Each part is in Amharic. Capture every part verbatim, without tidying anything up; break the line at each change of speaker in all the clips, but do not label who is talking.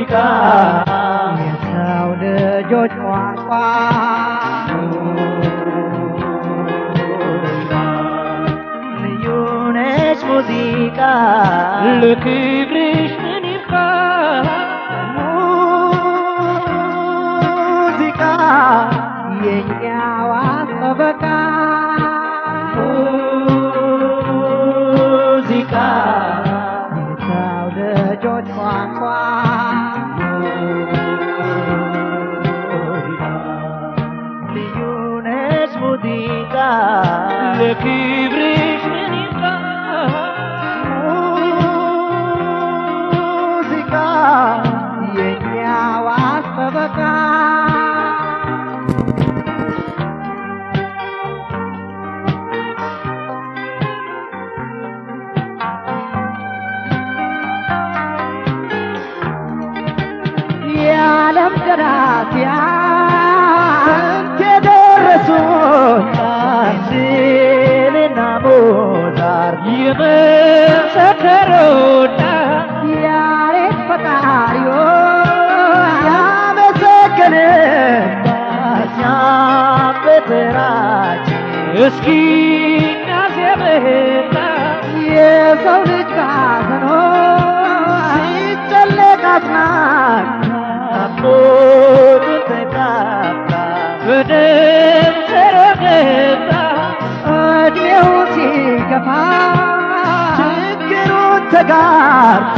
ሙዚቃ የሰው ልጆች ቋንቋ ልዩ ነች ሙዚቃ ለክብርሽ ምን ይብቃ ሙዚቃ የኛ ዋስ ጠበቃ ሙዚቃ የሰው ልጆች ቋንቋ ልዩ ነች ሙዚቃ ለክብርሽ ምን ይብቃ ሙዚቃ የኛ ዋስ ጠበቃ የዓለም ደራሲያን የደረሱት ሐምሌንና ሞዛርት የመሰከሩት ያሬድ ፈጣሪውን ያመሰገንን እኛም በተራችን እስኪ እናዜምና የሰው ልጅ ካዘኖ ሲጨነቅ አጽናኝ ሞቱን ተካፍላ በደም ተረገጣ እድሜው ሲገፋ ችግሩን ተጋርታ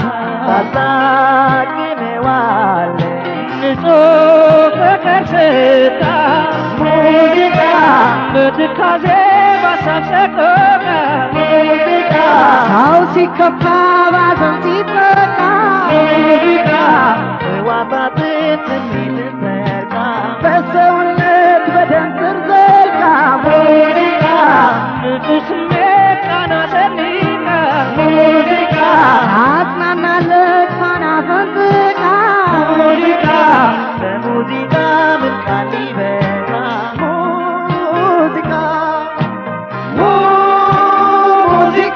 ታሳክመዋለች ንጹህ ፍቅር ስታ ሙዚቃ በትካዜ ባሳብ ሰቆቃ ሙዚቃ ሰው ሲከፋ ባዘን ሲጠቃ ሙዚቃ ዋባትን ስሜትን ዘርጋ በሰውነት በደም ስር ዘልቃ ሙዚቃ ንጹህ ስሜት ቃና ሰንቃ ሙዚቃ አጽናናለች ፋና ፈንጥቃ ሙዚቃ በሙዚቃ ምን ቃል ይበቃ ሙዚቃ ሙዚቃ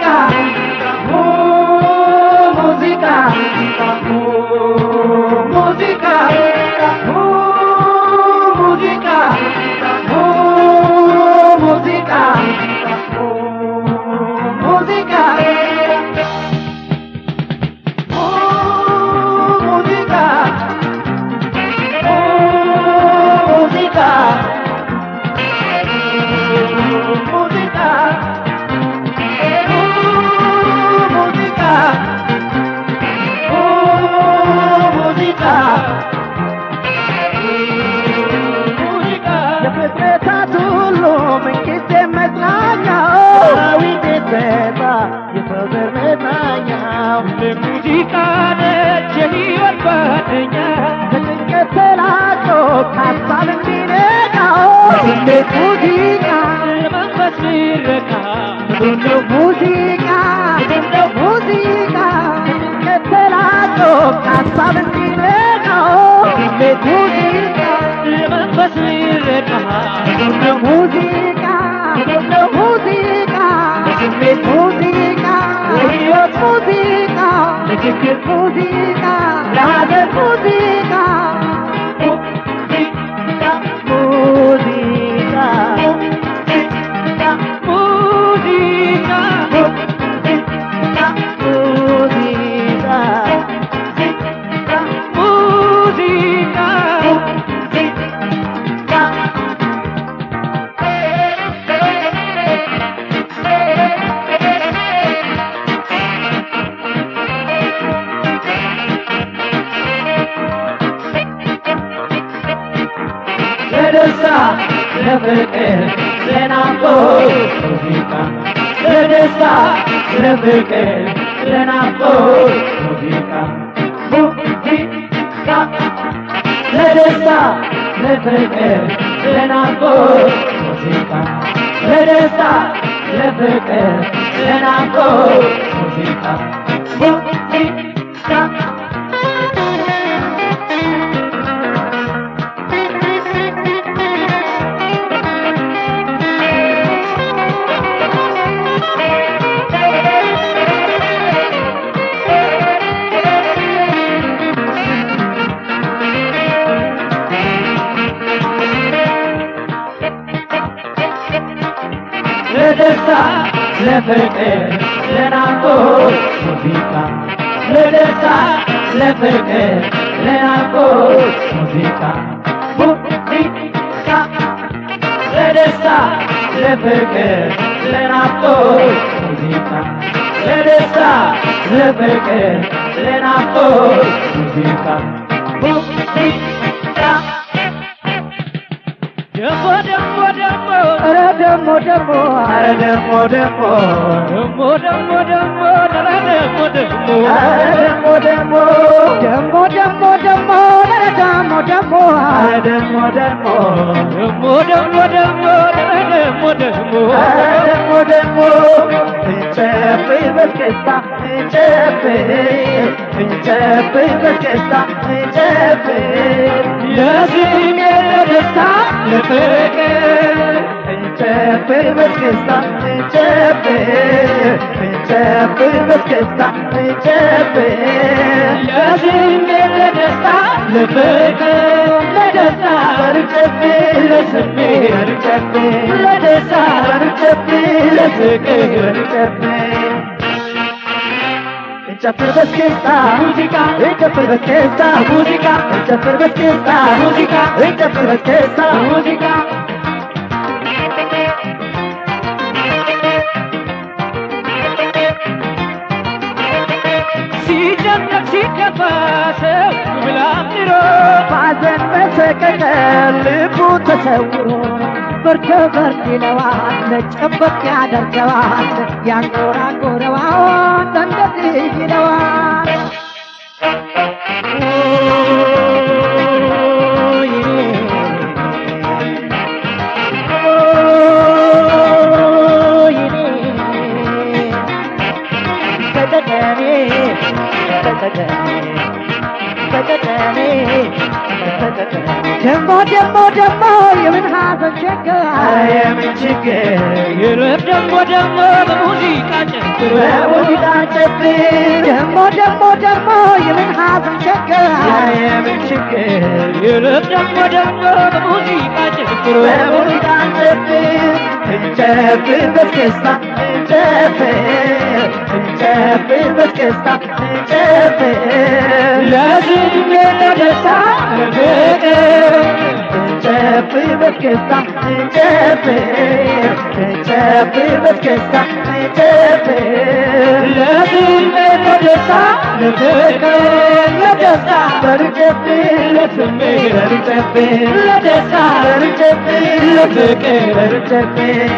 ሙዚቃ ሙዚቃ ነች የሕይወት ጓደኛ ከጭንቀት ተላቆ ከሀሳብ እንዲነቃው ስሜት ሙዚቃ ለመንፈስ ሚረካ ምንድነው ሙዚቃ ምንድነው ሙዚቃ ከጭንቀት ተላቆ ከሀሳብ እንዲነቃው ስሜት ሙዚቃ ለመንፈስ ሚረካ ምንድነው ሙዚቃ ምንድነው ሙዚቃ ስሜት ሙዚቃ የሕይወት ሙዚቃ ለችግር ሙዚቃ ለሀገር ሙዚቃ ሙዚቃ ሙዚቃ ሙዚቃ ለደስታ ለፍቅር ለናፍቆት ሙዚቃ ለደስታ ለፍቅር ለናፍቆት ሙዚቃ ሙዚቃ ለደስታ ለፍቅር ለናፍቆት ሙዚቃ ለደስታ ለፍቅር ለናፍቆት ሙዚቃ ሙዚቃ ለፍቅር ለናፍቆት ሙዚቃ ለደስታ ለፍቅር ለናፍቆት ሙዚቃ ሙዚቃ ለደስታ ለፍቅር ለናፍቆት ሙዚቃ ለደስታ ለፍቅር ለናፍቆት ሙዚቃ ሙዚቃ ደሞ ደሞ ደሞ ኧረ ደሞ ደሞ ኧረ ደሞ ደሞ ደሞ ደሞ ደሞ ኧረ ደሞ ደሞ ኧረ ደሞ ደሞ ደሞ ደሞ ደሞ ኧረ ደሞ ደሞ ኧረ ደሞ ደሞ ደሞ ደሞ ደሞ ኧረ ደሞ ደሞ ኧረ ደሞ ደሞ እንጨፍር በደስታ እንጨፍር እንጨፍር በደስታ እንጨፍር ለስሜ ለደስታ ለፍቅር እንጨፍር በደስታ እንጨፍር እንጨፍር በደስታ እንጨፍር ለስሜ ለደስታ ለፍቅር ለደስታ እንጨፍር ለስሜ እንጨፍር ለደስታ እንጨፍር ለፍቅር እንጨፍር እንጨፍር በደስታ ሙዚቃ እንጨፍር በደስታ ሙዚቃ እንጨፍር በደስታ ሙዚቃ እንጨፍር በደስታ ሙዚቃ ሲጨነቅ ሲከፋ ሰው ብላምሮ ባዘን በሰቀቀን ልቡ ተሰውሮ በርቶ በርድ ይለዋል ጨበቅ ያደርገዋል ያንጎራጎረዋል እንደዚህ ይለዋል ደሞ ደሞ ደሞ የምን ሐዘን ችግር የምን ችግር ይረፍ ደሞ ደሞ በሙዚቃ ጨፍር በሙዚቃ ጨፍር ደሞ ደሞ ደሞ የምን ሐዘን ችግር የምን ችግር ይረፍ ደሞ ደሞ በሙዚቃ ጨፍር በሙዚቃ ጨፍር እንጨፍር በደስታ እንጨፍር እንጨፍር በደስታ እንጨፍር ለስሜ ለደስታ ለፍቅር እንጨፍር በደስታ እንጨፍር እንጨፍር በደስታ እንጨፍር ለስሜ ለደስታ ለፍቅር ለደስታ እንጨፍር ለስሜ እንጨፍር ለደስታ እንጨፍር ለፍቅር እንጨፍር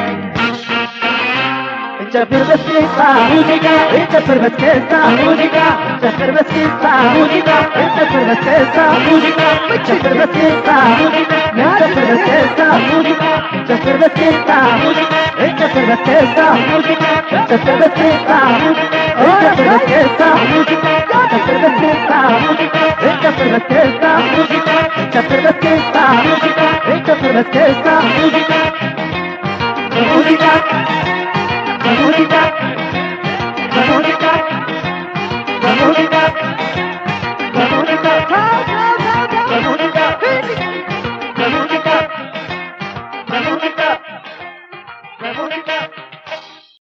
እንጨፍር በደስታ ሙዚቃ እንጨፍር በደስታ ሙዚቃ እንጨፍር በደስታ ሙዚቃ እንጨፍር በደስታ ሙዚቃ እንጨፍር በደስታ ሙዚቃ እንጨፍር በደስታ ሙዚቃ እንጨፍር በደስታ ሙዚቃ እንጨፍር በደስታ ሙዚቃ እንጨፍር በደስታ ሙዚቃ እንጨፍር በደስታ ሙዚቃ እንጨፍር በደስታ ሙዚቃ እንጨፍር በደስታ ሙዚቃ እንጨፍር በደስታ ሙዚቃ እንጨፍር በደስታ ሙዚቃ ሙዚቃ Música, música, música, música.